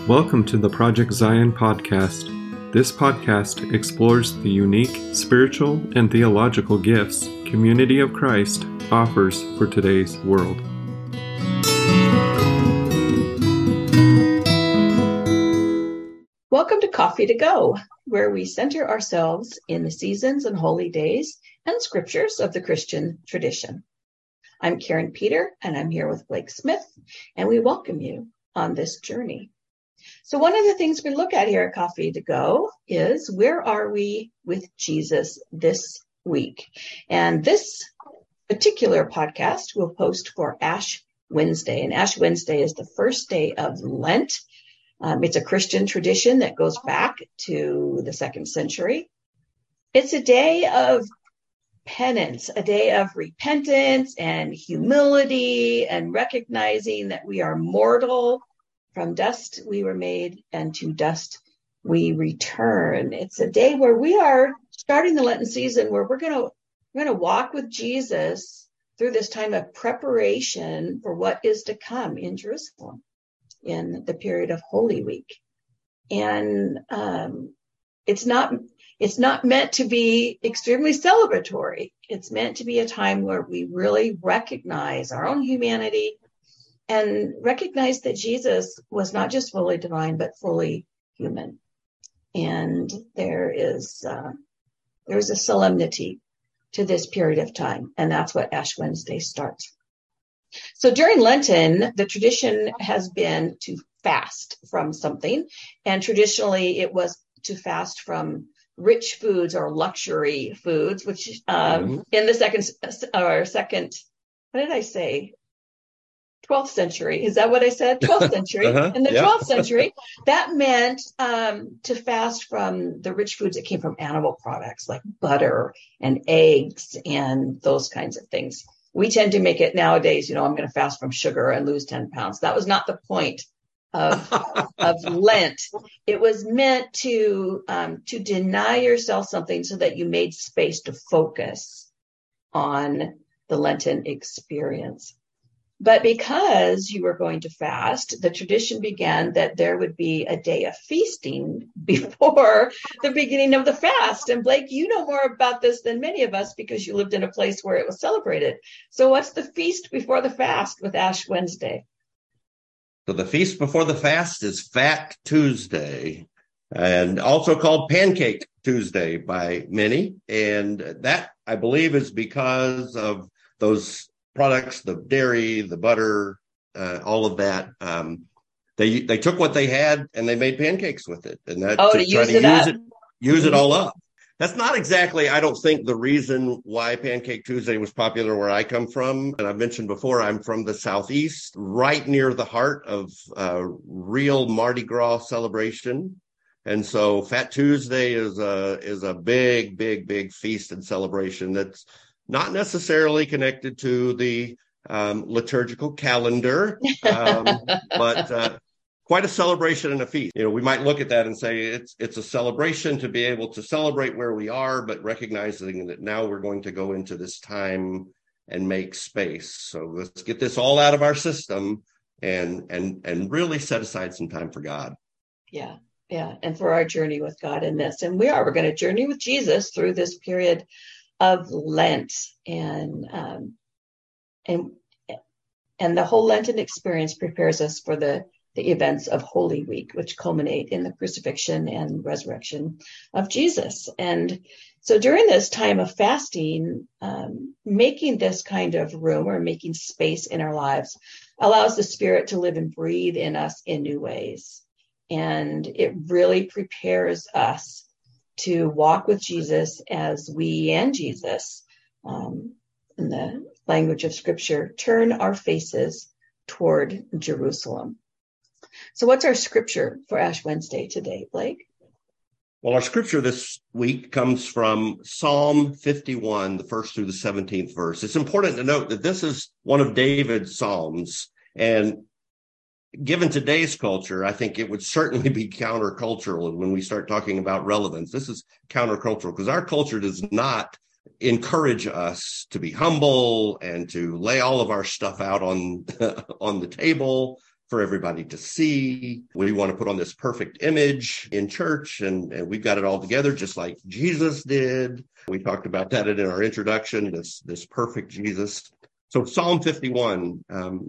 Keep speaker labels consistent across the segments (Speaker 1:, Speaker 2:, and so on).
Speaker 1: Welcome to the Project Zion podcast. This podcast explores the unique spiritual and theological gifts Community of Christ offers for today's world.
Speaker 2: Welcome to Coffee to Go, where we center ourselves in the seasons and holy days and scriptures of the Christian tradition. I'm Karen Peter, and I'm here with Blake Smith, and we welcome you on this journey. So one of the things we look at here at Coffee to Go is where are we with Jesus this week? And this particular podcast will post for Ash Wednesday. And Ash Wednesday is the first day of Lent. It's a Christian tradition that goes back to the 2nd century. It's a day of penance, a day of repentance and humility and recognizing that we are mortal. From dust we were made, and to dust we return. It's a day where we are starting the Lenten season, where we're going to walk with Jesus through this time of preparation for what is to come in Jerusalem in the period of Holy Week. And it's not meant to be extremely celebratory. It's meant to be a time where we really recognize our own humanity and recognize that Jesus was not just fully divine, but fully human. And there's a solemnity to this period of time. And that's what Ash Wednesday starts. So during Lenten, the tradition has been to fast from something. And traditionally it was to fast from rich foods or luxury foods, which in the second, what did I say? 12th century. Is that what I said? 12th century. In the 12th century, that meant to fast from the rich foods that came from animal products like butter and eggs and those kinds of things. We tend to make it nowadays, I'm going to fast from sugar and lose 10 pounds. That was not the point of Lent. It was meant to deny yourself something so that you made space to focus on the Lenten experience. But because you were going to fast, the tradition began that there would be a day of feasting before the beginning of the fast. And Blake, you know more about this than many of us because you lived in a place where it was celebrated. So what's the feast before the fast with Ash Wednesday?
Speaker 3: So the feast before the fast is Fat Tuesday, and also called Pancake Tuesday by many. And that, I believe, is because of those products, the dairy, the butter, all of that. They took what they had and they made pancakes with it, and that use it all up. That's not exactly, I don't think, the reason why Pancake Tuesday was popular where I come from. And I've mentioned before, I'm from the Southeast, right near the heart of real Mardi Gras celebration. And so Fat Tuesday is a big feast and celebration that's not necessarily connected to the liturgical calendar, but quite a celebration and a feast. We might look at that and say it's a celebration to be able to celebrate where we are, but recognizing that now we're going to go into this time and make space. So let's get this all out of our system and really set aside some time for God.
Speaker 2: Yeah. And for our journey with God in this. And we're going to journey with Jesus through this period of Lent, and the whole Lenten experience prepares us for the events of Holy Week, which culminate in the crucifixion and resurrection of Jesus. And so during this time of fasting, making this kind of room or making space in our lives allows the Spirit to live and breathe in us in new ways. And it really prepares us to walk with Jesus as we and Jesus, in the language of Scripture, turn our faces toward Jerusalem. So what's our scripture for Ash Wednesday today, Blake?
Speaker 3: Well, our scripture this week comes from Psalm 51, the 1st through the 17th verse. It's important to note that this is one of David's psalms, and given today's culture, I think it would certainly be countercultural when we start talking about relevance. This is countercultural because our culture does not encourage us to be humble and to lay all of our stuff out on the table. for everybody to see. We want to put on this perfect image in church, and we've got it all together just like Jesus did. We talked about that in our introduction, this perfect Jesus. So Psalm 51,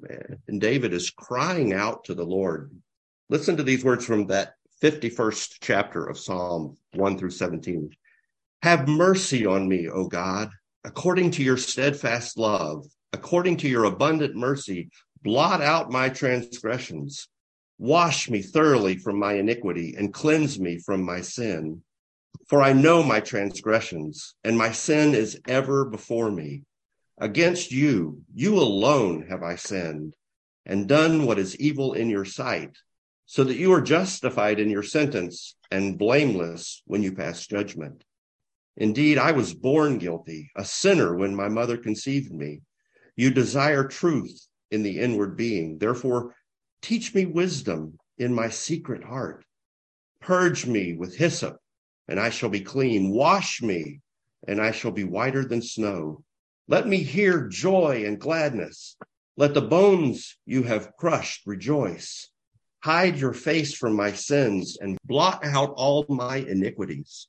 Speaker 3: and David is crying out to the Lord. Listen to these words from that 51st chapter of Psalm 1 through 17. Have mercy on me, O God, according to your steadfast love, according to your abundant mercy, blot out my transgressions. Wash me thoroughly from my iniquity and cleanse me from my sin. For I know my transgressions, and my sin is ever before me. Against you, you alone have I sinned, and done what is evil in your sight, so that you are justified in your sentence and blameless when you pass judgment. Indeed, I was born guilty, a sinner when my mother conceived me. You desire truth in the inward being. Therefore, teach me wisdom in my secret heart. Purge me with hyssop, and I shall be clean. Wash me, and I shall be whiter than snow. Let me hear joy and gladness. Let the bones you have crushed rejoice. Hide your face from my sins and blot out all my iniquities.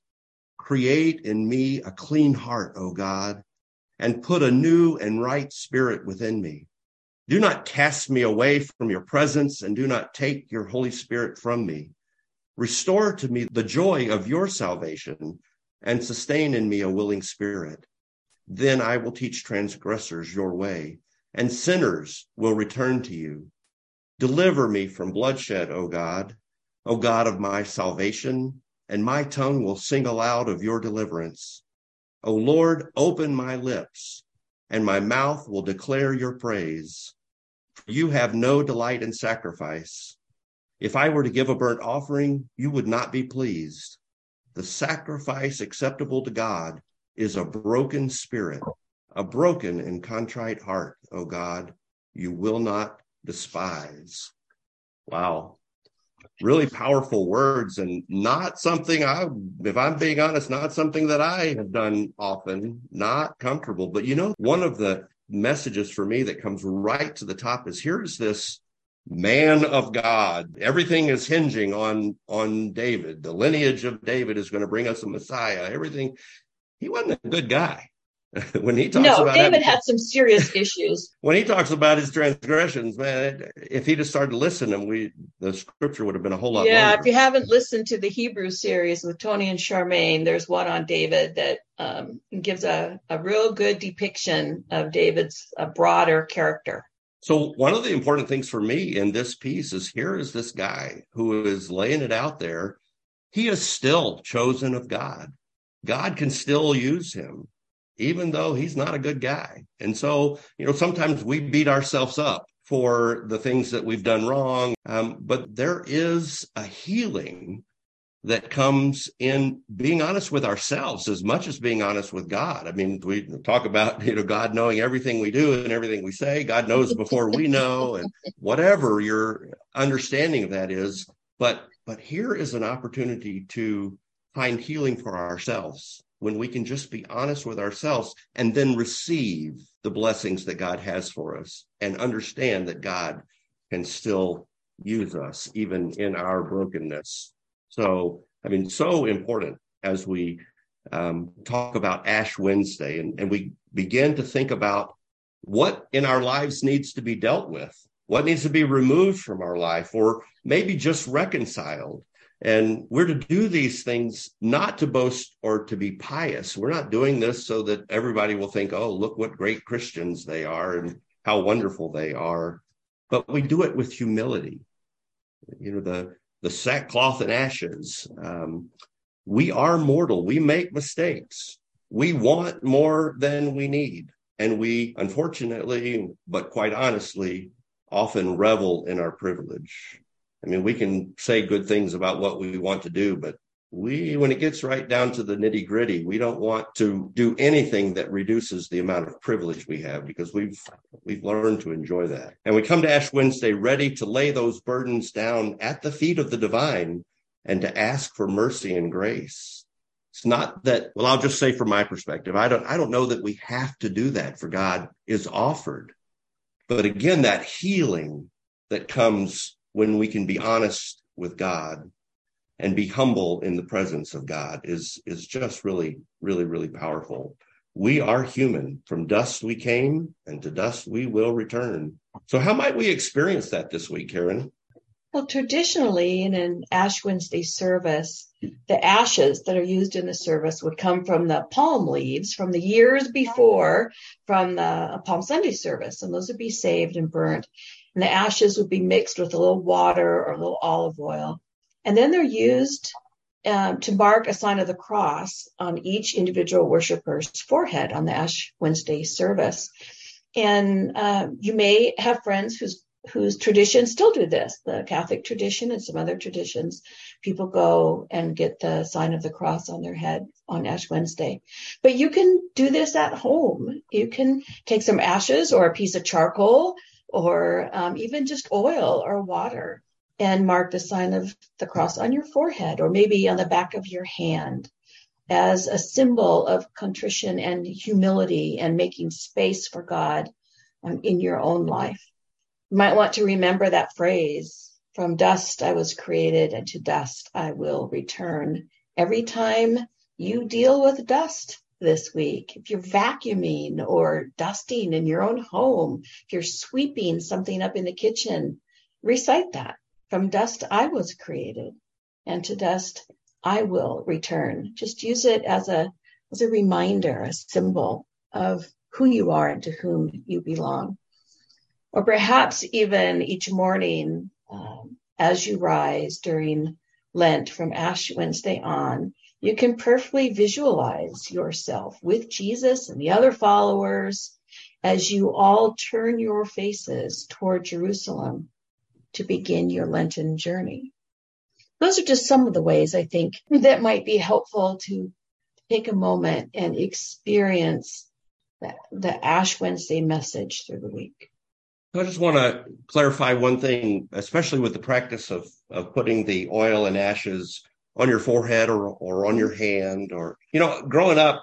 Speaker 3: Create in me a clean heart, O God, and put a new and right spirit within me. Do not cast me away from your presence, and do not take your Holy Spirit from me. Restore to me the joy of your salvation, and sustain in me a willing spirit. Then I will teach transgressors your way, and sinners will return to you. Deliver me from bloodshed, O God of my salvation, and my tongue will sing aloud of your deliverance. O Lord, open my lips, and my mouth will declare your praise. For you have no delight in sacrifice. If I were to give a burnt offering, you would not be pleased. The sacrifice acceptable to God is a broken spirit, a broken and contrite heart, O God, you will not despise. Wow. Really powerful words, and not something if I'm being honest, not something that I have done often, not comfortable. But one of the messages for me that comes right to the top is, here's this man of God. Everything is hinging on David. The lineage of David is going to bring us a Messiah. Everything. He wasn't a good guy. When he talks about
Speaker 2: David had some serious issues.
Speaker 3: When he talks about his transgressions, man, if he just started listening, the scripture would have been a whole lot longer.
Speaker 2: If you haven't listened to the Hebrew series with Tony and Charmaine, there's one on David that gives a real good depiction of David's broader character.
Speaker 3: So one of the important things for me in this piece is, here is this guy who is laying it out there. He is still chosen of God. God can still use him, even though he's not a good guy. And so, sometimes we beat ourselves up for the things that we've done wrong. But there is a healing that comes in being honest with ourselves as much as being honest with God. I mean, we talk about, God knowing everything we do and everything we say. God knows before we know, and whatever your understanding of that is. But here is an opportunity to find healing for ourselves when we can just be honest with ourselves and then receive the blessings that God has for us and understand that God can still use us even in our brokenness. So, so important as we talk about Ash Wednesday and we begin to think about what in our lives needs to be dealt with, what needs to be removed from our life, or maybe just reconciled. And we're to do these things not to boast or to be pious. We're not doing this so that everybody will think, oh, look what great Christians they are and how wonderful they are. But we do it with humility. The sackcloth and ashes. We are mortal. We make mistakes. We want more than we need. And we, unfortunately, but quite honestly, often revel in our privilege. We can say good things about what we want to do, but when it gets right down to the nitty gritty, we don't want to do anything that reduces the amount of privilege we have, because we've learned to enjoy that. And we come to Ash Wednesday ready to lay those burdens down at the feet of the divine and to ask for mercy and grace. It's not that, I'll just say from my perspective, I don't know that we have to do that, for God is offered. But again, that healing that comes when we can be honest with God and be humble in the presence of God is just really, really, really powerful. We are human. From dust we came, and to dust we will return. So how might we experience that this week, Karen?
Speaker 2: Well, traditionally, in an Ash Wednesday service, the ashes that are used in the service would come from the palm leaves from the years before, from the Palm Sunday service, and those would be saved and burnt. And the ashes would be mixed with a little water or a little olive oil. And then they're used to mark a sign of the cross on each individual worshiper's forehead on the Ash Wednesday service. And you may have friends whose traditions still do this, the Catholic tradition and some other traditions. People go and get the sign of the cross on their head on Ash Wednesday. But you can do this at home. You can take some ashes or a piece of charcoal or even just oil or water and mark the sign of the cross on your forehead or maybe on the back of your hand as a symbol of contrition and humility and making space for God in your own life. You might want to remember that phrase, from dust I was created and to dust I will return. Every time you deal with dust this week, if you're vacuuming or dusting in your own home, if you're sweeping something up in the kitchen, recite that. From dust I was created, and to dust I will return. Just use it as a reminder, a symbol of who you are and to whom you belong. Or perhaps even each morning as you rise during Lent from Ash Wednesday on, you can perfectly visualize yourself with Jesus and the other followers as you all turn your faces toward Jerusalem to begin your Lenten journey. Those are just some of the ways I think that might be helpful to take a moment and experience the Ash Wednesday message through the week.
Speaker 3: I just want to clarify one thing, especially with the practice of putting the oil and ashes on your forehead or on your hand. Or, growing up,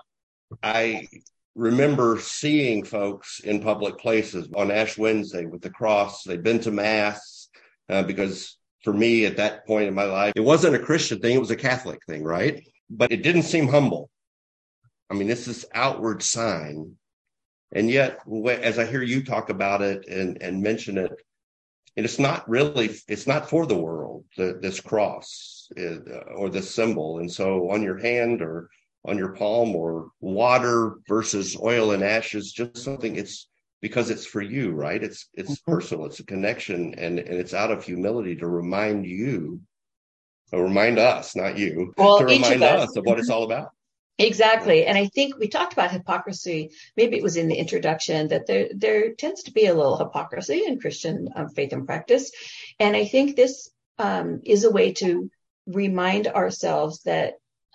Speaker 3: I remember seeing folks in public places on Ash Wednesday with the cross. They'd been to Mass because for me at that point in my life, it wasn't a Christian thing. It was a Catholic thing, right? But it didn't seem humble. I mean, it's this outward sign. And yet, as I hear you talk about it and mention it, and it's not for the world, this cross or this symbol. And so on your hand or on your palm or water versus oil and ashes, just something, it's because it's for you, right? It's personal, it's a connection, and it's out of humility to remind you, or remind us, not you, to remind us of what it's all about.
Speaker 2: Exactly. And I think we talked about hypocrisy. Maybe it was in the introduction that there tends to be a little hypocrisy in Christian faith and practice. And I think this is a way to remind ourselves that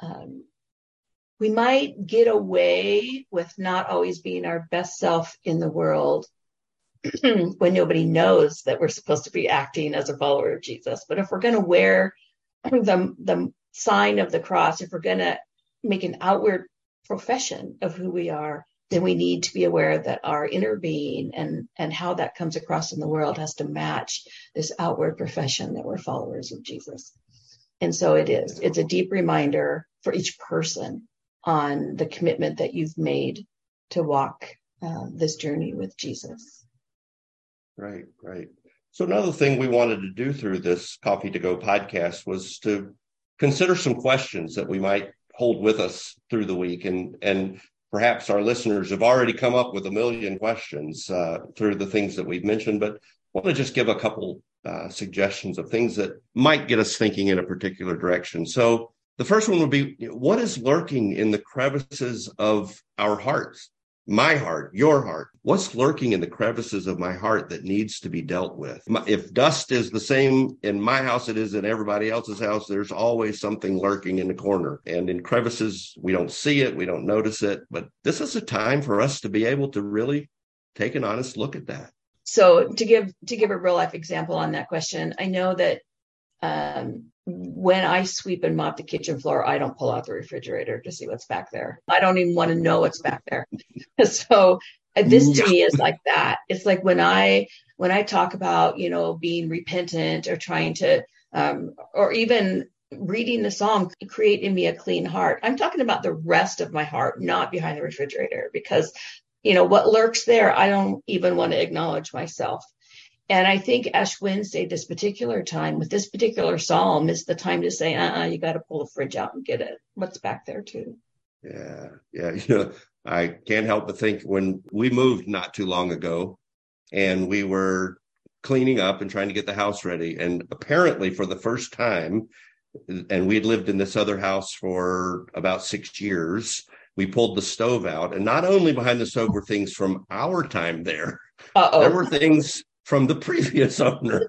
Speaker 2: we might get away with not always being our best self in the world when nobody knows that we're supposed to be acting as a follower of Jesus. But if we're going to wear the sign of the cross, if we're going to make an outward profession of who we are, then we need to be aware that our inner being and how that comes across in the world has to match this outward profession that we're followers of Jesus. And so it's a deep reminder for each person on the commitment that you've made to walk this journey with Jesus.
Speaker 3: Right. So another thing we wanted to do through this Coffee to Go podcast was to consider some questions that we might hold with us through the week. And perhaps our listeners have already come up with a million questions through the things that we've mentioned, but I want to just give a couple suggestions of things that might get us thinking in a particular direction. So the first one would be, what is lurking in the crevices of our hearts? My heart, your heart. What's lurking in the crevices of my heart that needs to be dealt with? If dust is the same in my house it is in everybody else's house, there's always something lurking in the corner. And in crevices, we don't see it, we don't notice it. But this is a time for us to be able to really take an honest look at that.
Speaker 2: So to give a real life example on that question, I know that when I sweep and mop the kitchen floor, I don't pull out the refrigerator to see what's back there. I don't even want to know what's back there. So this to me is like that. It's like when I when I talk about, being repentant or trying to, or even reading the Psalm, create in me a clean heart, I'm talking about the rest of my heart, not behind the refrigerator, because, what lurks there, I don't even want to acknowledge myself. And I think Ash Wednesday, this particular time with this particular Psalm, is the time to say, you got to pull the fridge out and get it. What's back there too?
Speaker 3: Yeah. I can't help but think when we moved not too long ago and we were cleaning up and trying to get the house ready. And apparently for the first time, and we'd lived in this other house for about 6 years, we pulled the stove out. And not only behind the stove were things from our time there, there were things from the previous owner.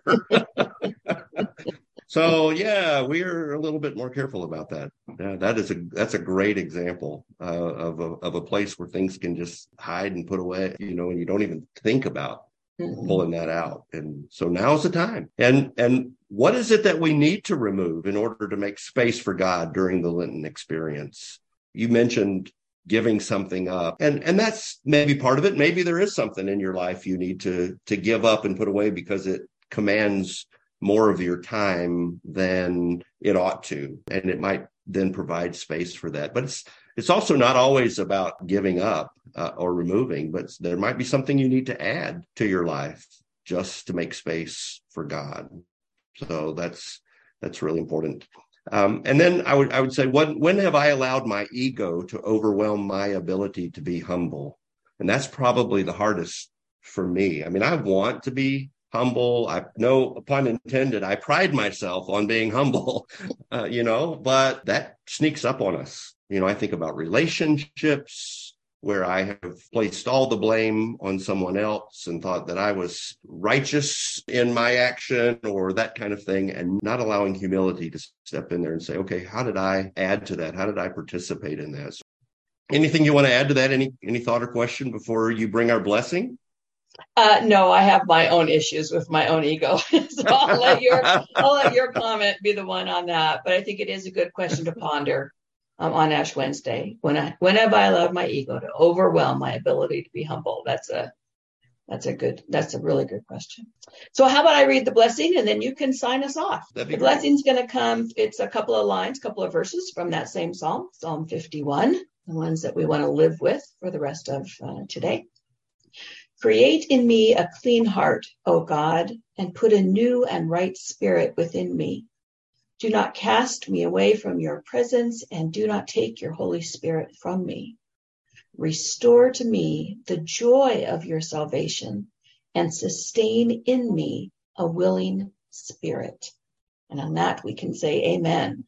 Speaker 3: So yeah, we're a little bit more careful about that. Yeah, that's a great example of a place where things can just hide and put away, and you don't even think about pulling that out. And so now's the time. And what is it that we need to remove in order to make space for God during the Lenten experience? You mentioned giving something up, and that's maybe part of it. Maybe there is something in your life you need to give up and put away because it commands more of your time than it ought to, and it might then provide space for that. But it's also not always about giving up or removing, but there might be something you need to add to your life just to make space for God. So that's really important. And then I would say, when have I allowed my ego to overwhelm my ability to be humble? And that's probably the hardest for me. I mean, I want to be humble. No pun intended. I pride myself on being humble, but that sneaks up on us. I think about relationships where I have placed all the blame on someone else and thought that I was righteous in my action or that kind of thing, and not allowing humility to step in there and say, okay, how did I add to that? How did I participate in this? Anything you want to add to that? Any thought or question before you bring our blessing?
Speaker 2: No, I have my own issues with my own ego. So I'll let your comment be the one on that. But I think it is a good question to ponder on Ash Wednesday. When have I allowed my ego to overwhelm my ability to be humble? That's a really good question. So how about I read the blessing and then you can sign us off? The blessing's going to come. It's a couple of lines, couple of verses from that same Psalm, Psalm 51, the ones that we want to live with for the rest of today. Create in me a clean heart, O God, and put a new and right spirit within me. Do not cast me away from your presence, and do not take your Holy Spirit from me. Restore to me the joy of your salvation, and sustain in me a willing spirit. And on that we can say amen.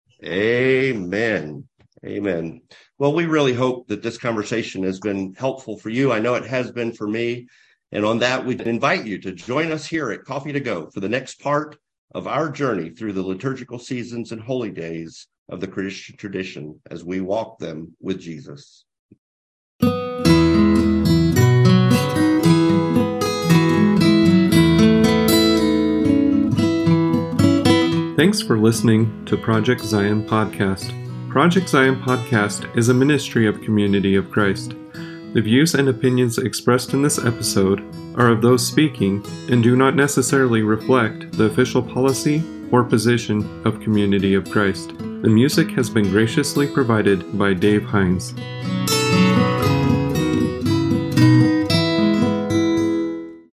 Speaker 3: Amen. Amen. Well, we really hope that this conversation has been helpful for you. I know it has been for me. And on that, we invite you to join us here at Coffee to Go for the next part of our journey through the liturgical seasons and holy days of the Christian tradition as we walk them with Jesus.
Speaker 1: Thanks for listening to Project Zion Podcast. Project Zion Podcast is a ministry of Community of Christ. The views and opinions expressed in this episode are of those speaking and do not necessarily reflect the official policy or position of Community of Christ. The music has been graciously provided by Dave Hines.